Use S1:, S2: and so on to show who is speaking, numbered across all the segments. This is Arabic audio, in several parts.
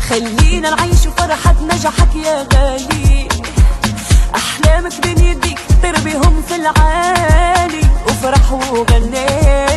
S1: خلينا نعيش فرحة نجاحك يا غالي. أحلامك بين يديك طير بيهم في العالي وفرح وغني.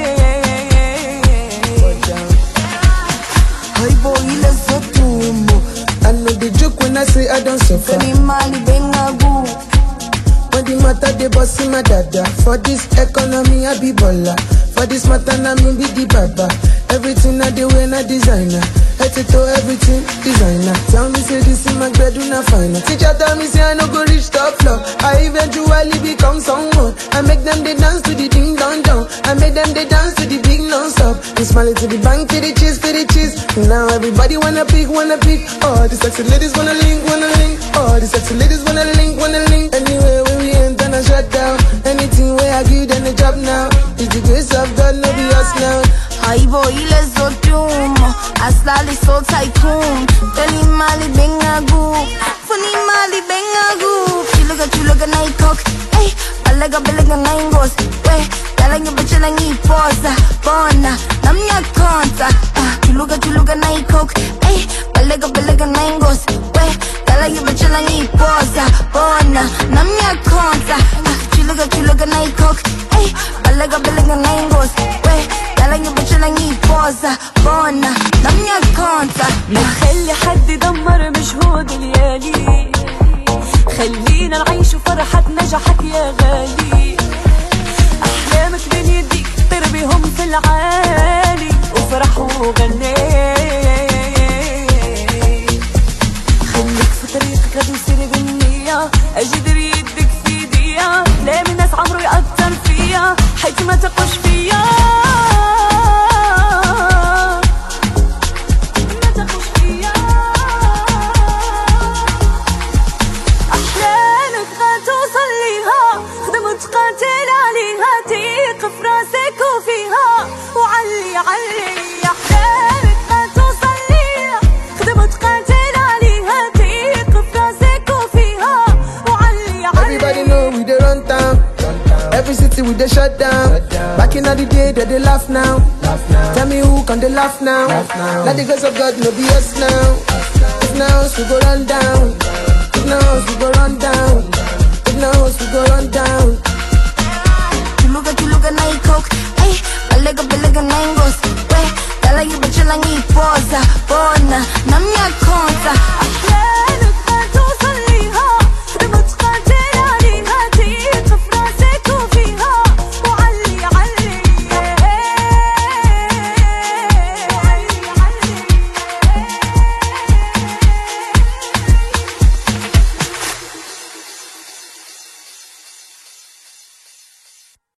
S2: Hi boy, let's go to mo. I know the joke when I say I don't suffer.
S1: Mali bengabu.
S2: When the matter they boss in my dada. For this economy I be baller. For this matter na me be the baba. Everything I do when I designer. Head to toe everything designer. Tell me say this in my bedroom na fine. Teacher tell me say I no go reach top floor. I eventually become someone. I make them they dance to the ding dong dong. I make them they dance to the big non-stop. And smile to the bank to the cheese for the cheese. Now everybody wanna pick, wanna pick. Oh, the sexy ladies wanna link, wanna link. Oh, the sexy ladies wanna link, wanna link. Anywhere where we enter and shut down. Anything where I give them a job now. It's the grace of God, no be us now.
S1: Hi boy, let's go to Aslali so tycoon. Teli mali bengagu. Funny mali bengagu. Chuluga night cock. Hey, balaga nine goes. Hey, dalang bachalang iposa. Bona, namnya konta. Chuluga night cock. Hey, balaga nine goes. Hey, dalang bachalang iposa. Bona, namnya konta. Chuluga night cock. Hey, balaga nine goes. Hey, dalang bachalang iposa. Bona, namnya konta. ما تخلي حد يدمر مجهود الليالي. خلينا نعيش فرحة نجاحك يا غالي. أحلامك بين يديك طير بيهم في العالي وفرح وغني. خليك في طريقك غادي يصير بالنية. أجدر يدك في ايديا. لا من ناس عمرو يأثر فيا حيث ما تقوش فيا. تقاتل عليها تيق في راسك وفيها وعلي أحلامك ما توصل ليها. خدم وتقاتل عليها تيق في راسك وفيها وعلي.
S2: Everybody know we dey run town. Every city we dey shut down. Back in the day they laugh now. Tell me who can they laugh now? Let the grace of God no be us now. If now we go run down.